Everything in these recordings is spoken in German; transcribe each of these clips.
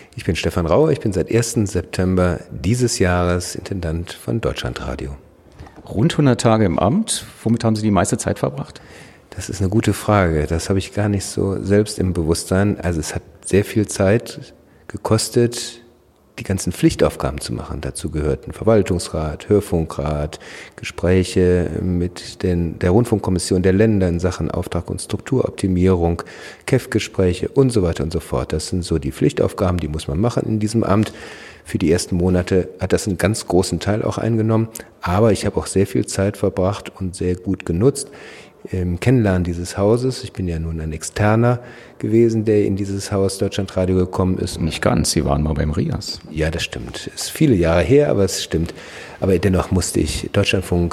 Ich bin Stefan Rauer, ich bin seit 1. September dieses Jahres Intendant von Deutschlandradio. Rund 100 Tage im Amt. Womit haben Sie die meiste Zeit verbracht? Das ist eine gute Frage. Das habe ich gar nicht so selbst im Bewusstsein. Also es hat sehr viel Zeit gekostet, die ganzen Pflichtaufgaben zu machen. Dazu gehörten Verwaltungsrat, Hörfunkrat, Gespräche mit der Rundfunkkommission der Länder in Sachen Auftrag und Strukturoptimierung, KEF-Gespräche und so weiter und so fort. Das sind so die Pflichtaufgaben, die muss man machen in diesem Amt. Für die ersten Monate hat das einen ganz großen Teil auch eingenommen. Aber ich habe auch sehr viel Zeit verbracht und sehr gut genutzt im Kennenlernen dieses Hauses. Ich bin ja nun ein Externer gewesen, der in dieses Haus Deutschlandradio gekommen ist. Nicht ganz, Sie waren mal beim RIAS. Ja, das stimmt. Ist viele Jahre her, aber es stimmt. Aber dennoch musste ich Deutschlandfunk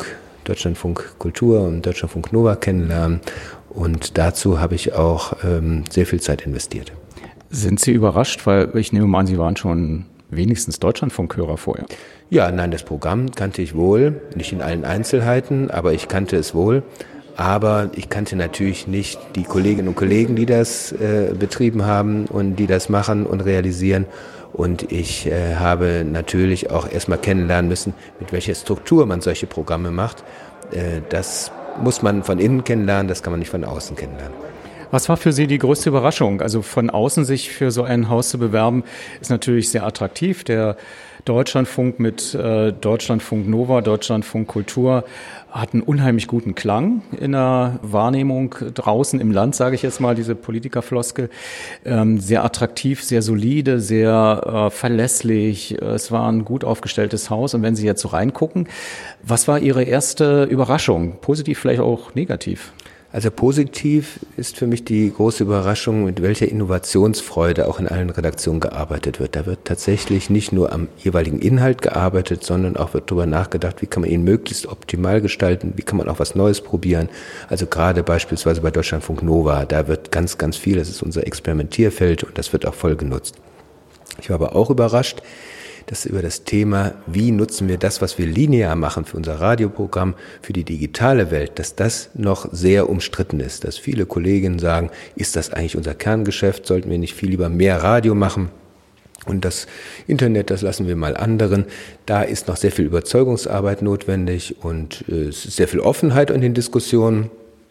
Kultur und Deutschlandfunk Nova kennenlernen. Und dazu habe ich auch sehr viel Zeit investiert. Sind Sie überrascht? Weil ich nehme mal an, Sie waren schon wenigstens Deutschlandfunkhörer vorher. Ja, nein, das Programm kannte ich wohl. Nicht in allen Einzelheiten, aber ich kannte es wohl. Aber ich kannte natürlich nicht die Kolleginnen und Kollegen, die das betrieben haben und die das machen und realisieren. Und ich habe natürlich auch erstmal kennenlernen müssen, mit welcher Struktur man solche Programme macht. Das muss man von innen kennenlernen, das kann man nicht von außen kennenlernen. Was war für Sie die größte Überraschung? Also von außen sich für so ein Haus zu bewerben, ist natürlich sehr attraktiv. Der Deutschlandfunk mit Deutschlandfunk Nova, Deutschlandfunk Kultur hat einen unheimlich guten Klang in der Wahrnehmung draußen im Land, sage ich jetzt mal, diese Politikerfloskel. Sehr attraktiv, sehr solide, sehr verlässlich. Es war ein gut aufgestelltes Haus. Und wenn Sie jetzt so reingucken, was war Ihre erste Überraschung? Positiv, vielleicht auch negativ? Also positiv ist für mich die große Überraschung, mit welcher Innovationsfreude auch in allen Redaktionen gearbeitet wird. Da wird tatsächlich nicht nur am jeweiligen Inhalt gearbeitet, sondern auch wird darüber nachgedacht, wie kann man ihn möglichst optimal gestalten, wie kann man auch was Neues probieren. Also gerade beispielsweise bei Deutschlandfunk Nova, da wird ganz, ganz viel, das ist unser Experimentierfeld und das wird auch voll genutzt. Ich war aber auch überrascht, dass über das Thema, wie nutzen wir das, was wir linear machen für unser Radioprogramm, für die digitale Welt, dass das noch sehr umstritten ist. Dass viele Kolleginnen sagen, ist das eigentlich unser Kerngeschäft? Sollten wir nicht viel lieber mehr Radio machen? Und das Internet, das lassen wir mal anderen. Da ist noch sehr viel Überzeugungsarbeit notwendig und es ist sehr viel Offenheit in den Diskussionen.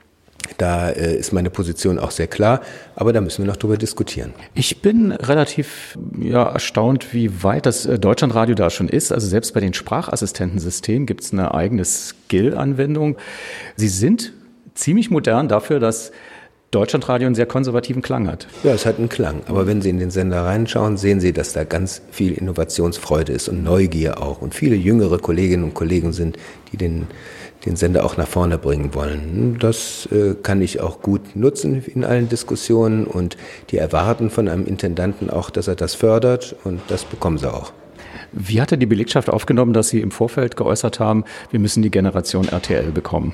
Da ist meine Position auch sehr klar, aber da müssen wir noch drüber diskutieren. Ich bin relativ erstaunt, wie weit das Deutschlandradio da schon ist. Also selbst bei den Sprachassistentensystemen gibt es eine eigene Skill-Anwendung. Sie sind ziemlich modern dafür, dass Deutschlandradio einen sehr konservativen Klang hat. Ja, es hat einen Klang. Aber wenn Sie in den Sender reinschauen, sehen Sie, dass da ganz viel Innovationsfreude ist und Neugier auch. Und viele jüngere Kolleginnen und Kollegen sind, die den Sender auch nach vorne bringen wollen. Das kann ich auch gut nutzen in allen Diskussionen und die erwarten von einem Intendanten auch, dass er das fördert und das bekommen sie auch. Wie hatte die Belegschaft aufgenommen, dass Sie im Vorfeld geäußert haben, wir müssen die Generation RTL bekommen?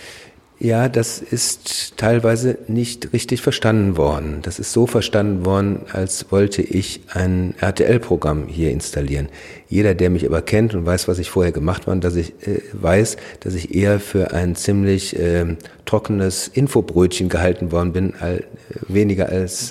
Ja, das ist teilweise nicht richtig verstanden worden. Das ist so verstanden worden, als wollte ich ein RTL-Programm hier installieren. Jeder, der mich aber kennt und weiß, was ich vorher gemacht habe, dass ich weiß, dass ich eher für ein ziemlich trockenes Infobrötchen gehalten worden bin, weniger als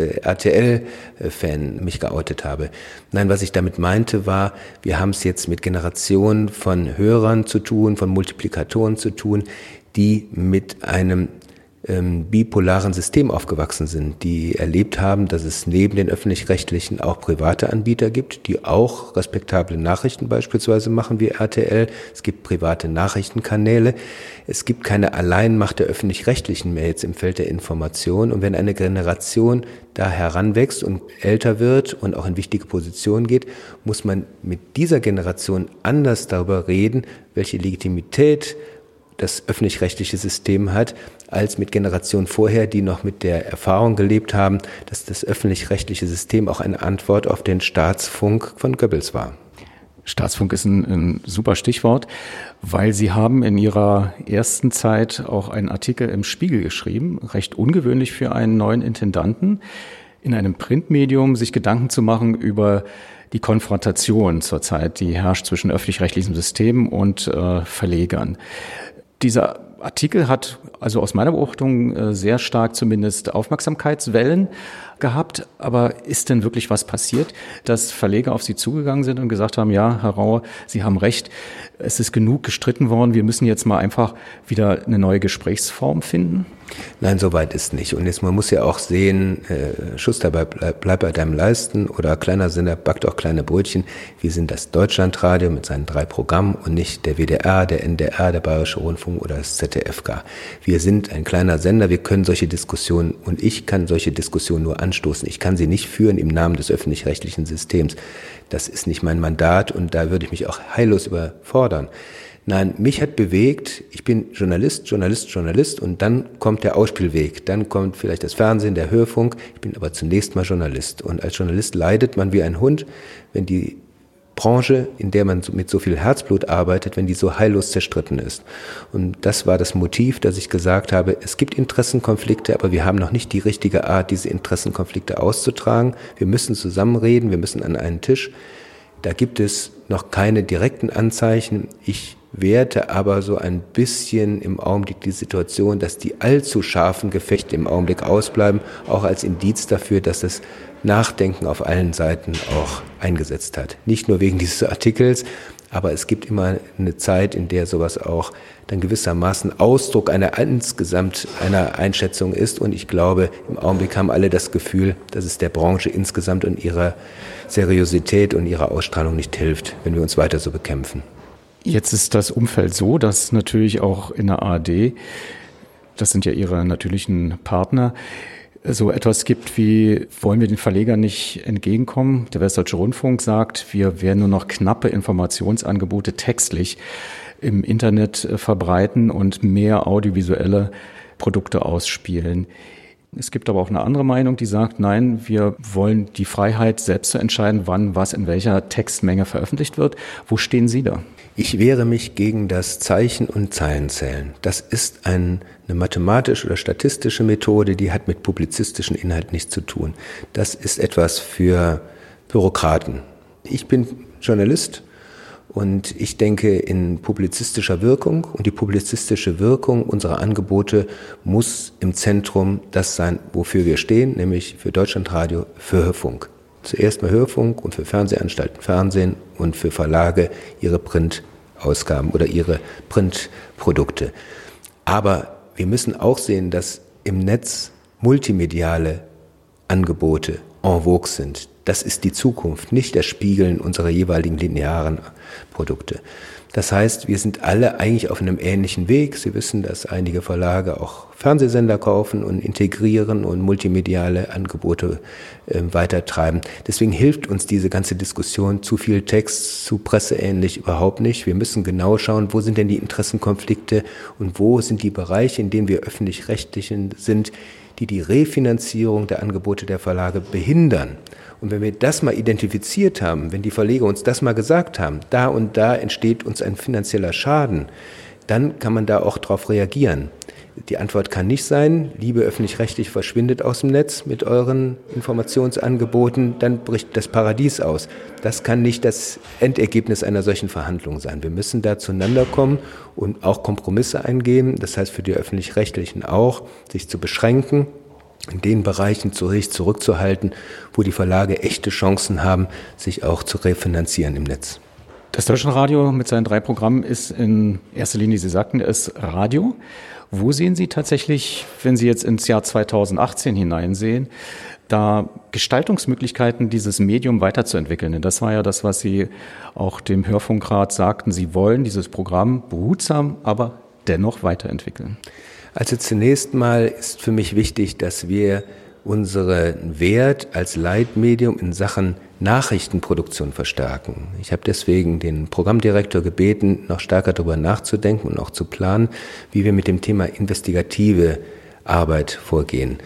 RTL-Fan mich geoutet habe. Nein, was ich damit meinte war, wir haben es jetzt mit Generationen von Hörern zu tun, von Multiplikatoren zu tun, die mit einem bipolaren System aufgewachsen sind, die erlebt haben, dass es neben den öffentlich-rechtlichen auch private Anbieter gibt, die auch respektable Nachrichten beispielsweise machen wie RTL. Es gibt private Nachrichtenkanäle. Es gibt keine Alleinmacht der öffentlich-rechtlichen mehr jetzt im Feld der Information. Und wenn eine Generation da heranwächst und älter wird und auch in wichtige Positionen geht, muss man mit dieser Generation anders darüber reden, welche Legitimität das öffentlich-rechtliche System hat, als mit Generationen vorher, die noch mit der Erfahrung gelebt haben, dass das öffentlich-rechtliche System auch eine Antwort auf den Staatsfunk von Goebbels war. Staatsfunk ist ein super Stichwort, weil Sie haben in Ihrer ersten Zeit auch einen Artikel im Spiegel geschrieben, recht ungewöhnlich für einen neuen Intendanten, in einem Printmedium sich Gedanken zu machen über die Konfrontation zurzeit, die herrscht zwischen öffentlich-rechtlichen Systemen und Verlegern. Dieser Artikel hat also aus meiner Beobachtung sehr stark zumindest Aufmerksamkeitswellen gehabt, aber ist denn wirklich was passiert, dass Verleger auf Sie zugegangen sind und gesagt haben, ja, Herr Rauer, Sie haben recht, es ist genug gestritten worden, wir müssen jetzt mal einfach wieder eine neue Gesprächsform finden? Nein, so weit ist nicht. Und jetzt, man muss ja auch sehen, Schuster, bleib bei deinem Leisten oder kleiner Sender, backt auch kleine Brötchen. Wir sind das Deutschlandradio mit seinen 3 Programmen und nicht der WDR, der NDR, der Bayerische Rundfunk oder das ZDF gar. Wir sind ein kleiner Sender, wir können solche Diskussionen und ich kann solche Diskussionen nur anstoßen. Ich kann sie nicht führen im Namen des öffentlich-rechtlichen Systems. Das ist nicht mein Mandat und da würde ich mich auch heillos überfordern. Nein, mich hat bewegt, ich bin Journalist und dann kommt der Ausspielweg, dann kommt vielleicht das Fernsehen, der Hörfunk, ich bin aber zunächst mal Journalist. Und als Journalist leidet man wie ein Hund, wenn die Branche, in der man mit so viel Herzblut arbeitet, wenn die so heillos zerstritten ist. Und das war das Motiv, dass ich gesagt habe, es gibt Interessenkonflikte, aber wir haben noch nicht die richtige Art, diese Interessenkonflikte auszutragen. Wir müssen zusammenreden, wir müssen an einen Tisch. Da gibt es noch keine direkten Anzeichen. Ich werte aber so ein bisschen im Augenblick die Situation, dass die allzu scharfen Gefechte im Augenblick ausbleiben, auch als Indiz dafür, dass das Nachdenken auf allen Seiten auch eingesetzt hat. Nicht nur wegen dieses Artikels, aber es gibt immer eine Zeit, in der sowas auch dann gewissermaßen Ausdruck insgesamt einer Einschätzung ist. Und ich glaube, im Augenblick haben alle das Gefühl, dass es der Branche insgesamt und ihrer Seriosität und ihrer Ausstrahlung nicht hilft, wenn wir uns weiter so bekämpfen. Jetzt ist das Umfeld so, dass natürlich auch in der ARD, das sind ja Ihre natürlichen Partner, so etwas gibt wie, wollen wir den Verlegern nicht entgegenkommen? Der Westdeutsche Rundfunk sagt, wir werden nur noch knappe Informationsangebote textlich im Internet verbreiten und mehr audiovisuelle Produkte ausspielen. Es gibt aber auch eine andere Meinung, die sagt, nein, wir wollen die Freiheit, selbst zu entscheiden, wann was in welcher Textmenge veröffentlicht wird. Wo stehen Sie da? Ich wehre mich gegen das Zeichen- und Zeilenzählen. Das ist eine mathematische oder statistische Methode, die hat mit publizistischen Inhalten nichts zu tun. Das ist etwas für Bürokraten. Ich bin Journalist und ich denke in publizistischer Wirkung, und die publizistische Wirkung unserer Angebote muss im Zentrum das sein, wofür wir stehen, nämlich für Deutschlandradio, für Hörfunk. Zuerst mal Hörfunk und für Fernsehanstalten Fernsehen und für Verlage ihre Printausgaben oder ihre Printprodukte. Aber wir müssen auch sehen, dass im Netz multimediale Angebote en vogue sind. Das ist die Zukunft, nicht das Spiegeln unserer jeweiligen linearen Produkte. Das heißt, wir sind alle eigentlich auf einem ähnlichen Weg. Sie wissen, dass einige Verlage auch Fernsehsender kaufen und integrieren und multimediale Angebote weitertreiben. Deswegen hilft uns diese ganze Diskussion zu viel Text, zu presseähnlich überhaupt nicht. Wir müssen genau schauen, wo sind denn die Interessenkonflikte und wo sind die Bereiche, in denen wir öffentlich-rechtlichen sind, die Refinanzierung der Angebote der Verlage behindern. Und wenn wir das mal identifiziert haben, wenn die Verleger uns das mal gesagt haben, da und da entsteht uns ein finanzieller Schaden, dann kann man da auch drauf reagieren. Die Antwort kann nicht sein, liebe öffentlich-rechtlich, verschwindet aus dem Netz mit euren Informationsangeboten, dann bricht das Paradies aus. Das kann nicht das Endergebnis einer solchen Verhandlung sein. Wir müssen da zueinander kommen und auch Kompromisse eingehen. Das heißt für die Öffentlich-Rechtlichen auch, sich zu beschränken, in den Bereichen zurückzuhalten, wo die Verlage echte Chancen haben, sich auch zu refinanzieren im Netz. Das Deutschlandradio mit seinen 3 Programmen ist in erster Linie, Sie sagten, es ist Radio. Wo sehen Sie tatsächlich, wenn Sie jetzt ins Jahr 2018 hineinsehen, da Gestaltungsmöglichkeiten, dieses Medium weiterzuentwickeln? Denn das war ja das, was Sie auch dem Hörfunkrat sagten. Sie wollen dieses Programm behutsam, aber dennoch weiterentwickeln. Also zunächst mal ist für mich wichtig, dass wir unseren Wert als Leitmedium in Sachen Nachrichtenproduktion verstärken. Ich habe deswegen den Programmdirektor gebeten, noch stärker darüber nachzudenken und auch zu planen, wie wir mit dem Thema investigative Arbeit vorgehen.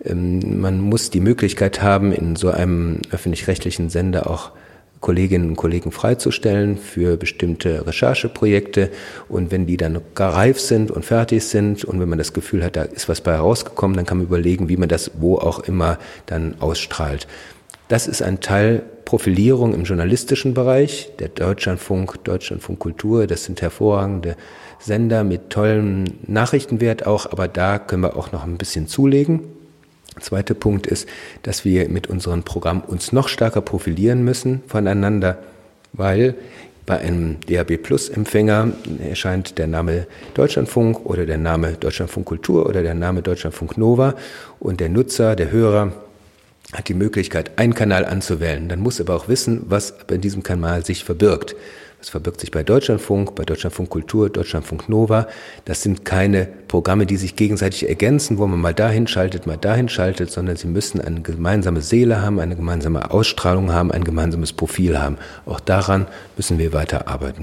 Man muss die Möglichkeit haben, in so einem öffentlich-rechtlichen Sender auch Kolleginnen und Kollegen freizustellen für bestimmte Rechercheprojekte, und wenn die dann gar reif sind und fertig sind und wenn man das Gefühl hat, da ist was bei herausgekommen, dann kann man überlegen, wie man das wo auch immer dann ausstrahlt. Das ist ein Teil Profilierung im journalistischen Bereich, der Deutschlandfunk Kultur, das sind hervorragende Sender mit tollem Nachrichtenwert auch, aber da können wir auch noch ein bisschen zulegen. Zweiter Punkt ist, dass wir mit unserem Programm uns noch stärker profilieren müssen voneinander, weil bei einem DAB-Plus-Empfänger erscheint der Name Deutschlandfunk oder der Name Deutschlandfunk Kultur oder der Name Deutschlandfunk Nova und der Nutzer, der Hörer hat die Möglichkeit, einen Kanal anzuwählen. Dann muss aber auch wissen, was bei diesem Kanal sich verbirgt. Was verbirgt sich bei Deutschlandfunk Kultur, Deutschlandfunk Nova. Das sind keine Programme, die sich gegenseitig ergänzen, wo man mal dahin schaltet, sondern sie müssen eine gemeinsame Seele haben, eine gemeinsame Ausstrahlung haben, ein gemeinsames Profil haben. Auch daran müssen wir weiter arbeiten.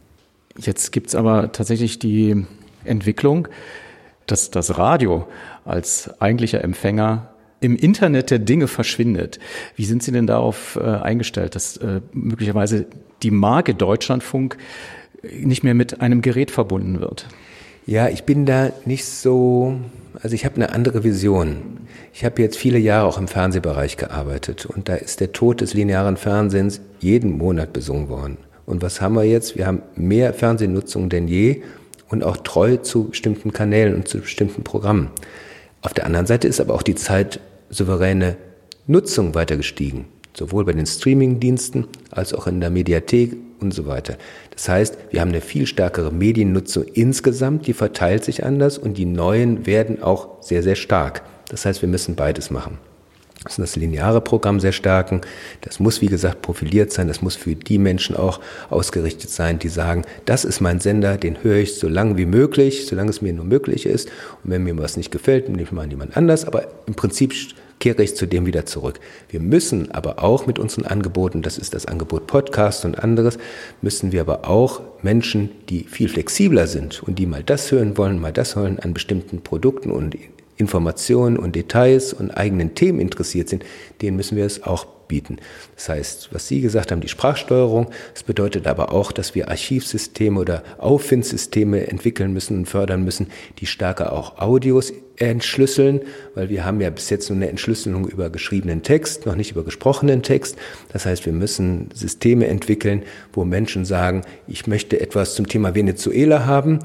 Jetzt gibt es aber tatsächlich die Entwicklung, dass das Radio als eigentlicher Empfänger im Internet der Dinge verschwindet. Wie sind Sie denn darauf eingestellt, dass möglicherweise die Marke Deutschlandfunk nicht mehr mit einem Gerät verbunden wird? Ja, ich bin da nicht so, also ich habe eine andere Vision. Ich habe jetzt viele Jahre auch im Fernsehbereich gearbeitet und da ist der Tod des linearen Fernsehens jeden Monat besungen worden. Und was haben wir jetzt? Wir haben mehr Fernsehnutzung denn je und auch treu zu bestimmten Kanälen und zu bestimmten Programmen. Auf der anderen Seite ist aber auch die zeitsouveräne Nutzung weiter gestiegen, sowohl bei den Streamingdiensten als auch in der Mediathek und so weiter. Das heißt, wir haben eine viel stärkere Mediennutzung insgesamt, die verteilt sich anders und die neuen werden auch sehr, sehr stark. Das heißt, wir müssen beides machen. Wir müssen das lineare Programm sehr stärken. Das muss, wie gesagt, profiliert sein. Das muss für die Menschen auch ausgerichtet sein, die sagen, das ist mein Sender, den höre ich so lange wie möglich, solange es mir nur möglich ist. Und wenn mir was nicht gefällt, nehme ich mal jemand anders. Aber im Prinzip kehre ich zu dem wieder zurück. Wir müssen aber auch mit unseren Angeboten, das ist das Angebot Podcast und anderes, müssen wir aber auch Menschen, die viel flexibler sind und die mal das hören wollen, mal das hören, an bestimmten Produkten und Informationen und Details und eigenen Themen interessiert sind, denen müssen wir es auch bieten. Das heißt, was Sie gesagt haben, die Sprachsteuerung, das bedeutet aber auch, dass wir Archivsysteme oder Auffindsysteme entwickeln müssen und fördern müssen, die stärker auch Audios entschlüsseln, weil wir haben ja bis jetzt nur eine Entschlüsselung über geschriebenen Text, noch nicht über gesprochenen Text. Das heißt, wir müssen Systeme entwickeln, wo Menschen sagen, ich möchte etwas zum Thema Venezuela haben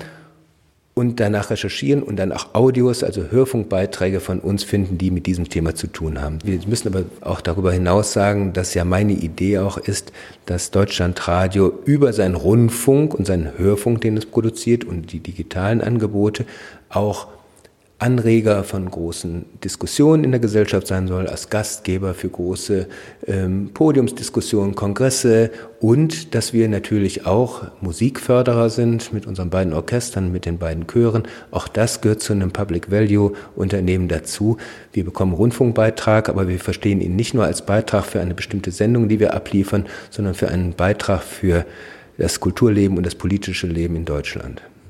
und danach recherchieren und dann auch Audios, also Hörfunkbeiträge von uns finden, die mit diesem Thema zu tun haben. Wir müssen aber auch darüber hinaus sagen, dass ja meine Idee auch ist, dass Deutschlandradio über seinen Rundfunk und seinen Hörfunk, den es produziert und die digitalen Angebote auch Anreger von großen Diskussionen in der Gesellschaft sein soll, als Gastgeber für große Podiumsdiskussionen, Kongresse und dass wir natürlich auch Musikförderer sind mit unseren beiden Orchestern, mit den beiden Chören. Auch das gehört zu einem Public-Value-Unternehmen dazu. Wir bekommen Rundfunkbeitrag, aber wir verstehen ihn nicht nur als Beitrag für eine bestimmte Sendung, die wir abliefern, sondern für einen Beitrag für das Kulturleben und das politische Leben in Deutschland.